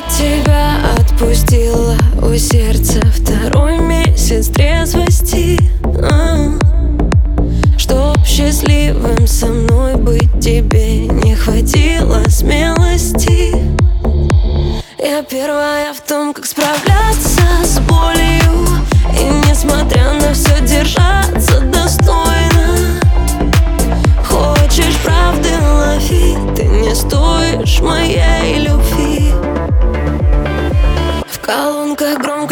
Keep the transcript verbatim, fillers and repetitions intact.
тебя отпустила, у сердца второй месяц трезвости. а. Чтоб счастливым со мной быть, тебе не хватило смелости. Я первая в том, как справляться с болью, и несмотря на все держаться достойно. Хочешь правды, лови, ты не стоишь моей любви. В колонках громко